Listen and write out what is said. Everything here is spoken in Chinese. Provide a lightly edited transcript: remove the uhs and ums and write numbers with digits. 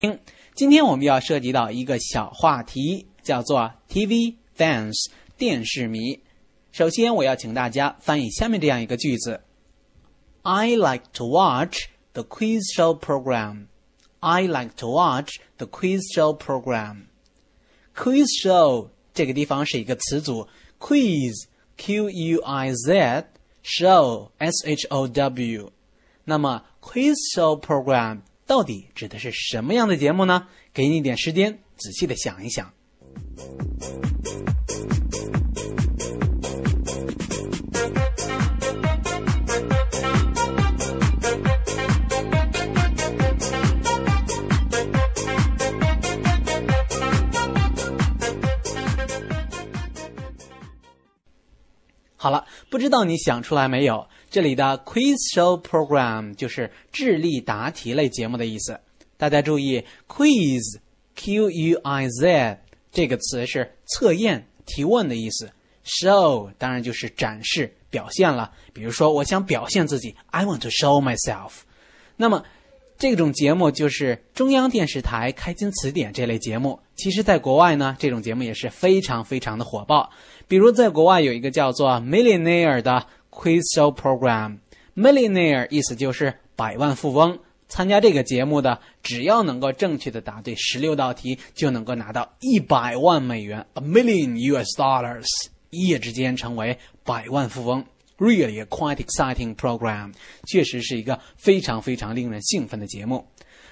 今天我们要涉及到一个小话题，叫做 TV fans 电视迷。首先我要请大家翻译下面这样一个句子 I like to watch the quiz show program. I like to watch the quiz show program. Quiz show 这个地方是一个词组 quiz Q-U-I-Z show S-H-O-W。 那么 quiz show program 到底指的是什么样的节目呢？给你一点时间仔细的想一想。好了，不知道你想出来没有，这里的 quiz show program 就是智力答题类节目的意思。大家注意 quiz Q-U-I-Z 这个词是测验提问的意思， show 当然就是展示表现了，比如说我想表现自己 I want to show myself。 那么这种节目就是中央电视台开金词典这类节目，其实在国外呢，这种节目也是非常非常的火爆。比如在国外有一个叫做 Millionaire 的 quiz show program。 Millionaire 意思就是百万富翁，参加这个节目的只要能够正确的答对16道题，就能够拿到100万美元 $1 million， 一夜之间成为百万富翁。Really a quite exciting program， 确实是一个非常非常令人兴奋的节目。